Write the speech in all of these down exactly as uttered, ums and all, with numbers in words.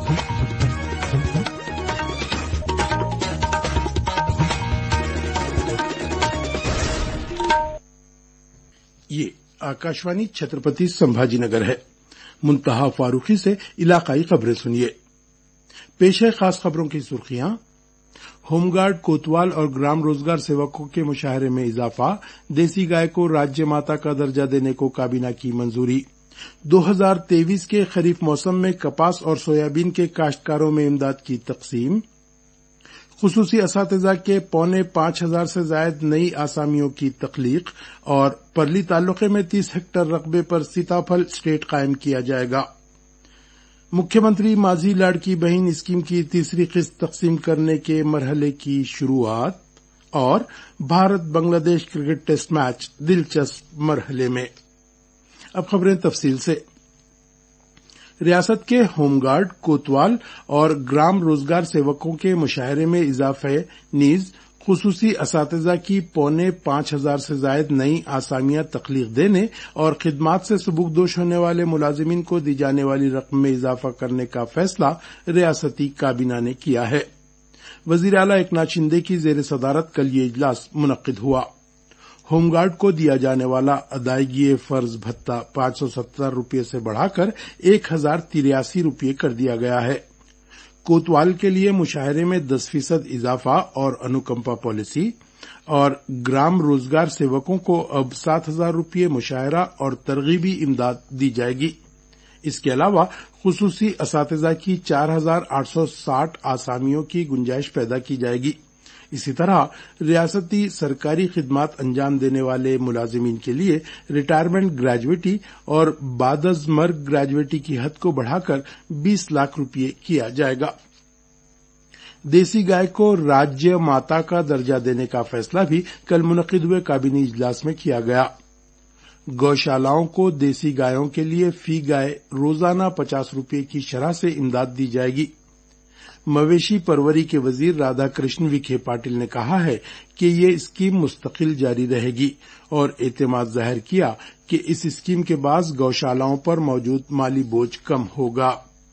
ये आकाशवाणी छत्रपति संभाजीनगर है। मुंतहा फारूकी से इलाकाई खबरें सुनिए। पेश है खास खबरों की सुर्खियां। होमगार्ड, कोतवाल और ग्राम रोजगार सेवकों के मुशाहरे में इजाफा। देसी गाय को राज्य माता का दर्जा देने को काबीना की मंजूरी। दो हज़ार तेईस के खरीफ मौसम में कपास और सोयाबीन के काश्तकारों में इमदाद की तकसीम। खुसूसी असातिज़ा के पौने पांच हजार से जायद नई आसामियों की तख्लीक और परली तालुके में तीस हेक्टर रकबे पर सीताफल स्टेट कायम किया जाएगा। मुख्यमंत्री माझी लाड़की बहन स्कीम की तीसरी किस्त तकसीम करने के मरहले की शुरुआत और Bharat Bangladesh cricket test match दिलचस्प मरहले में। अब खबरें तफसील से। रियासत के होमगार्ड, कोतवाल और ग्राम रोजगार सेवकों के मुशाहरे में इजाफे नीज खुसूसी असातिज़ा की पौने पांच हजार से जायद नई आसामियां तख्लीक देने और खिदमात से सबूकदोश होने वाले मुलाजिमीन को दी जाने वाली रकम में इजाफा करने का फैसला रियासती काबीना ने किया है। वजीर आला एकनाथ शिंदे की जेर सदारत कल ये इजलास मुनक्किद हुआ। होमगार्ड को दिया जाने वाला अदायगी फर्ज भत्ता पांच सौ सत्तर रूपये से बढ़ाकर एक हजार तिरासी रूपये कर दिया गया है। कोतवाल के लिए मुशाहरे में दस फीसद इजाफा और अनुकंपा पॉलिसी और ग्राम रोजगार सेवकों को अब सात हजार रूपये मुशाहरा और तरगीबी इमदाद दी जाएगी। इसके अलावा खुसूसी असातिज़ा की चार हजार आठ सौ साठ आसामियों की गुंजाइश पैदा की जाएगी। इसी तरह रियासती सरकारी खिदमात अंजाम देने वाले मुलाजिमीन के लिए रिटायरमेंट ग्रेजुएटी और बादअज़-मर्ग ग्रेजुएटी की हद को बढ़ाकर बीस लाख रूपये किया जाएगा। देसी गाय को राज्य माता का दर्जा देने का फैसला भी कल मुनक्किद हुए काबीनी इजलास में किया गया। गौशालाओं को देसी गायों के लिए फी गाय रोजाना पचास रूपये की शरह से इमदाद दी जाएगी। मवेशी परवरी के वजीर राधा कृष्ण विखे पाटिल ने कहा है कि ये स्कीम मुस्तकिल जारी रहेगी और एतमाद जाहिर किया कि इस स्कीम के बाद गौशालाओं पर मौजूद माली बोझ कम होगा।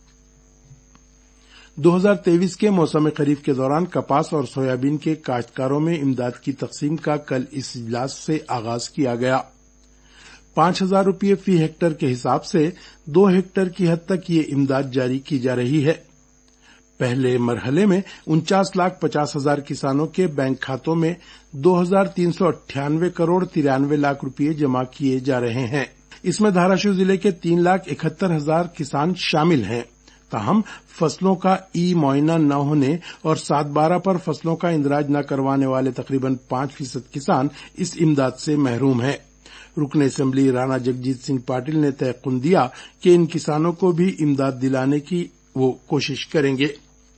दो हज़ार तेईस के मौसम खरीफ के दौरान कपास और सोयाबीन के काश्तकारों में इमदाद की तकसीम का कल इस इजलास से आगाज किया गया। पांच हजार रूपये फी हेक्टर के हिसाब से दो हेक्टर की हद तक ये इमदाद जारी की जा रही है। पहले मरहले में उनचास लाख पचास हजार किसानों के बैंक खातों में दो हजार तीन सौ अट्ठानवे करोड़ तिरानवे लाख रुपये जमा किए जा रहे हैं। इसमें धाराशिव जिले के तीन लाख इकहत्तर हजार किसान शामिल हैं। ताहम फसलों का ई मुआयना न होने और सात बारह पर फसलों का इंदराज न करवाने वाले तकरीबन पांच फीसद किसान इस इमदाद से महरूम हैं। रुकन असेंबली राणा जगजीत सिंह पाटिल ने तयक़ुन दिया कि इन किसानों को भी इमदाद दिलाने की वो कोशिश करेंगे।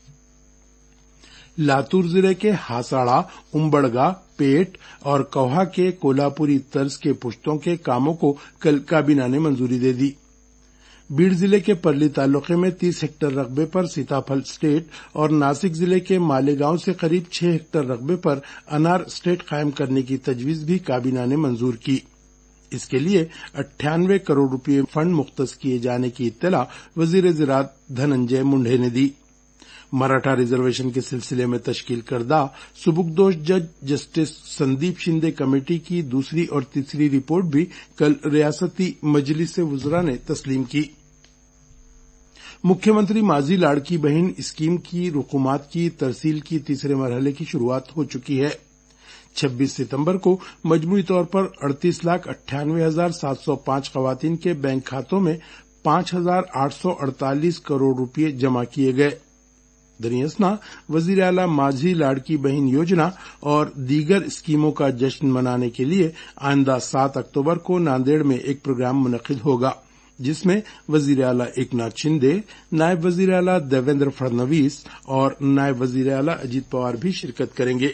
लातूर जिले के हासाड़ा, उम्बड़गा, पेट और कौहा के कोल्हापुरी तर्ज के पुश्तों के कामों को कल काबीना ने मंजूरी दे दी। बीड़ जिले के परली तालुके में तीस हेक्टर रकबे पर सीताफल स्टेट और नासिक जिले के मालेगांव से करीब छह हेक्टर रकबे पर अनार स्टेट कायम करने की तजवीज भी काबीना ने मंजूर की। इसके लिए अट्ठानवे करोड़ रुपये फंड मुख्तस किए जाने की इत्तला वजीर ज़राअत धनंजय मुंडे ने दी। मराठा रिजर्वेशन के सिलसिले में तश्कील करदा सुबुकदोश जज जस्टिस संदीप शिंदे कमेटी की दूसरी और तीसरी रिपोर्ट भी कल रियासती मजलिस वुज़रा ने तस्लीम की। मुख्यमंत्री माझी लाड़की बहन स्कीम की रुकुमात की तरसील की तीसरे मरहले की शुरुआत हो चुकी है। छब्बीस सितंबर को मजमूई तौर पर अड़तीस लाख अट्ठानवे हजार सात सौ पांच खवातीन के बैंक खातों में पांच हजार आठ सौ अड़तालीस करोड़ रुपये जमा किए गए। दरियासना वजीर आला माझी लाड़की बहन योजना और दीगर स्कीमों का जश्न मनाने के लिए आइंदा सात अक्टूबर को नांदेड़ में एक प्रोग्राम मुनक्किद होगा, जिसमें वजीर आला एकनाथ शिंदे, नायब वजीर आला देवेंद्र फडणवीस और नायब वजीर आला अजीत पवार भी शिरकत करेंगे।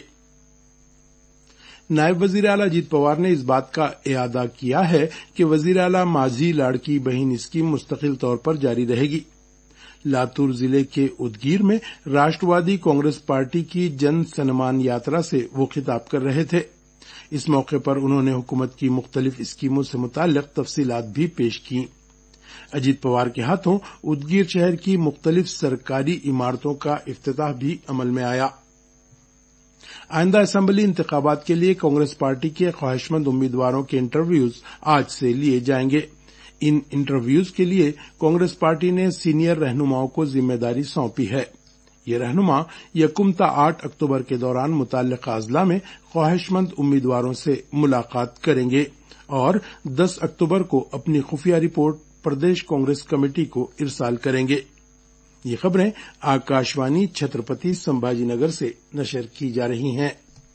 नायब वजीर आला अजीत पवार ने इस बात का इयादा किया है कि वजीर आला माझी लाड़की बहन स्कीम मुस्तकिल तौर पर जारी रहेगी। लातूर जिले के उदगीर में राष्ट्रवादी कांग्रेस पार्टी की जन सम्मान यात्रा से वो खिताब कर रहे थे। इस मौके पर उन्होंने हुकूमत की मुख्तलिफ स्कीमों से मुताल्लिक तफसीलात भी पेश की। अजीत पवार के हाथों उदगीर शहर की मुख्तलिफ सरकारी इमारतों का इफ्तिताह भी अमल में आया। आइंदा असेंबली इंतखाबात के लिए कांग्रेस पार्टी के ख्वाहिशमंद उम्मीदवारों के इंटरव्यूज आज से लिए जाएंगे। इन इंटरव्यूज के लिए कांग्रेस पार्टी ने सीनियर रहनुमाओं को जिम्मेदारी सौंपी है। ये रहनुमा यकुम ता आठ अक्टूबर के दौरान मुताल्लिका अजला में ख्वाहिशमंद उम्मीदवारों से मुलाकात करेंगे और दस अक्टूबर को अपनी खुफिया रिपोर्ट प्रदेश कांग्रेस कमेटी को इरसाल करेंगे। ये खबरें आकाशवाणी छत्रपति संभाजीनगर से नशर की जा रही हैं।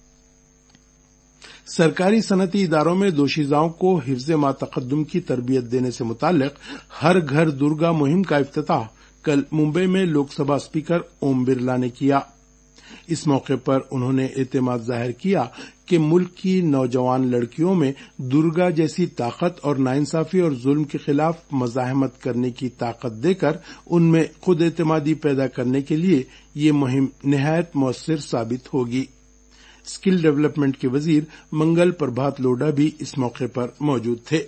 सरकारी सनती इदारों में दोशीजाओं को हिफ्ज़े मा तक़द्दुम की तरबियत देने से मुताल्लिक हर घर दुर्गा मुहिम का इफ्तिताह कल मुंबई में लोकसभा स्पीकर ओम बिरला ने किया। इस मौके पर उन्होंने एतमाद जाहिर किया कि मुल्क की नौजवान लड़कियों में दुर्गा जैसी ताकत और नाइंसाफी और जुल्म के खिलाफ मज़ाहमत करने की ताकत देकर उनमें खुद एतमादी पैदा करने के लिए ये मुहिम निहायत मौसर साबित होगी। स्किल डेवलपमेंट के वजीर मंगल प्रभात लोढ़ा भी इस मौके पर मौजूद थे।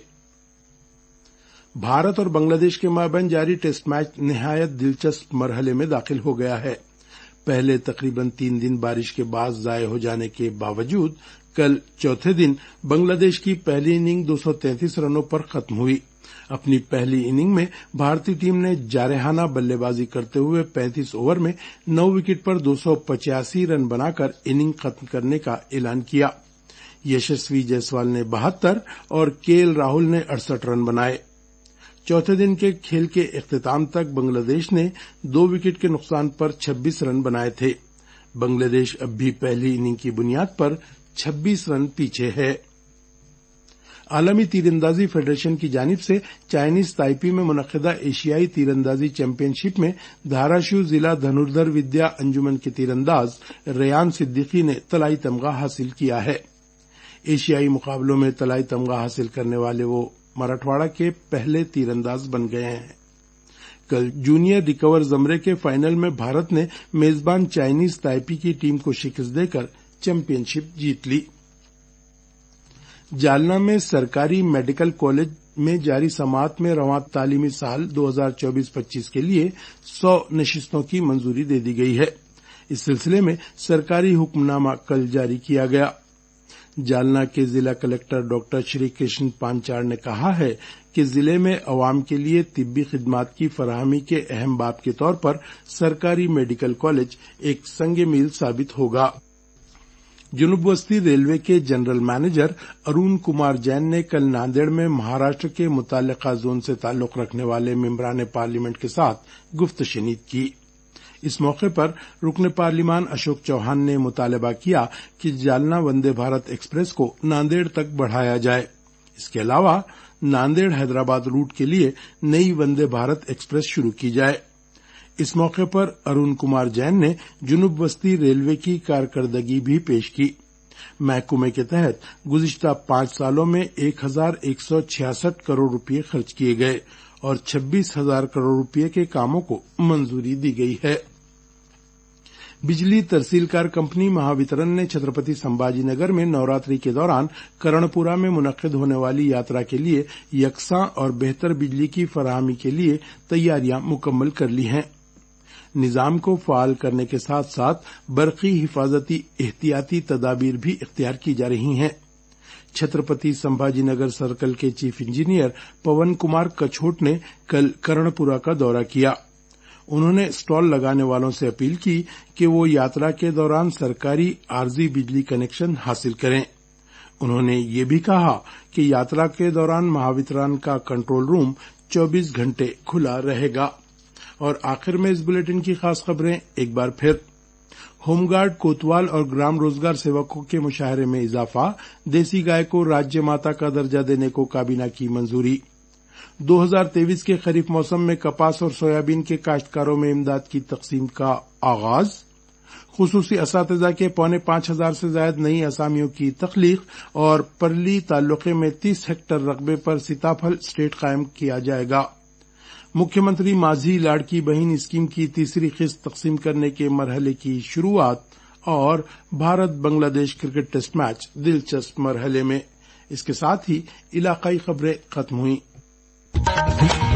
भारत और बांग्लादेश के माबैन जारी टेस्ट मैच निहायत दिलचस्प मरहले में दाखिल हो गया है। पहले तकरीबन तीन दिन बारिश के बाद जाये हो जाने के बावजूद कल चौथे दिन बांग्लादेश की पहली इनिंग दो सौ तैंतीस रनों पर खत्म हुई। अपनी पहली इनिंग में भारतीय टीम ने जारहाना बल्लेबाजी करते हुए पैंतीस ओवर में नौ विकेट पर दो सौ पचासी रन बनाकर इनिंग खत्म करने का ऐलान किया। यशस्वी जायसवाल ने बहत्तर और केएल राहुल ने अड़सठ रन बनाए। चौथे दिन के खेल के इख्तिताम तक बांग्लादेश ने दो विकेट के नुकसान पर छब्बीस रन बनाए थे। बांग्लादेश अब भी पहली इनिंग की बुनियाद पर छब्बीस रन पीछे है। आलमी तीरंदाजी फेडरेशन की जानिब से चाइनीज ताइपी में मुनक्किदा एशियाई तीरंदाजी चैंपियनशिप में धाराशिव जिला धनुर्धर विद्या अंजुमन के तीरंदाज रेयान सिद्दीकी ने तलाई तमगा हासिल किया है। एशियाई मुकाबलों में तलाई तमगा हासिल करने वाले वो मराठवाड़ा के पहले तीरंदाज बन गए हैं। कल जूनियर रिकवर जमरे के फाइनल में भारत ने मेजबान चाइनीज ताइपी की टीम को शिकस्त देकर चैंपियनशिप जीत ली। जालना में सरकारी मेडिकल कॉलेज में जारी समाअत में रवां तालीमी साल दो हज़ार चौबीस पच्चीस के लिए सौ नशिस्तों की मंजूरी दे दी गई है। इस सिलसिले में सरकारी हुक्मनामा कल जारी किया गया। जालना के जिला कलेक्टर डॉक्टर श्री कृष्ण पांचाल ने कहा है कि जिले में अवाम के लिए तिब्बी खिदमात की फराहमी के अहम बाब के तौर पर सरकारी मेडिकल कॉलेज एक संगे मील साबित होगा। जुनूब वस्ती रेलवे के जनरल मैनेजर अरुण कुमार जैन ने कल नांदेड़ में महाराष्ट्र के मुताल्लिका जोन से ताल्लुक रखने वाले मेंबरान पार्लियामेंट के साथ गुफ्तशनीद की। इस मौके पर रुकन पार्लिमान अशोक चौहान ने मुतालबा किया कि जालना वंदे भारत एक्सप्रेस को नांदेड़ तक बढ़ाया जाए। इसके अलावा नांदेड़ हैदराबाद रूट के लिए नई वंदे भारत एक्सप्रेस शुरू की जाए। इस मौके पर अरुण कुमार जैन ने जुनूब वस्ती रेलवे की कारकर्दगी भी पेश की। महकमे के तहत गुज़िश्ता पांच सालों में एक हजार एक सौ छियासठ करोड़ रुपये खर्च किए गए और छब्बीस हजार करोड़ रुपये के कामों को मंजूरी दी गई है। बिजली तरसीलकार कंपनी महावितरण ने छत्रपति संभाजीनगर में नवरात्रि के दौरान कर्णपुरा में मुनक्किद होने वाली यात्रा के लिए यकसां और बेहतर बिजली की फराहमी के लिए तैयारियां मुकम्मल कर ली हैं। निजाम को फाल करने के साथ साथ बरकी हिफाजती एहतियाती तदाबीर भी इख्तियार की जा रही हैं। छत्रपति संभाजीनगर सर्कल के चीफ इंजीनियर पवन कुमार कछोट ने कल कर्णपुरा का दौरा किया। उन्होंने स्टॉल लगाने वालों से अपील की कि वो यात्रा के दौरान सरकारी आरजी बिजली कनेक्शन हासिल करें। उन्होंने ये भी कहा कि यात्रा के दौरान महावितरण का कंट्रोल रूम चौबीस घंटे खुला रहेगा। और आखिर में इस बुलेटिन की खास खबरें एक बार फिर। होमगार्ड कोतवाल और ग्राम रोजगार सेवकों के मुशाहरे में इजाफा, देसी गाय को राज्य माता का दर्जा देने को काबीना की मंजूरी। दो हज़ार तेईस के खरीफ मौसम में कपास और सोयाबीन के काश्तकारों में इमदाद की तकसीम का आगाज। खुसूसी असातिज़ा के पौने पांच हजार से ज्यादा नई असामियों की तख्लीक और परली ताल्लुके में तीस हेक्टर रकबे पर सीताफल स्टेट कायम किया जाएगा। मुख्यमंत्री माझी लाड़की बहन स्कीम की तीसरी किस्त तकसीम करने के मरहले की शुरुआत और Bharat Bangladesh cricket test match दिलचस्प मरहले में। इसके साथ ही इलाकाई खबरें खत्म हुई।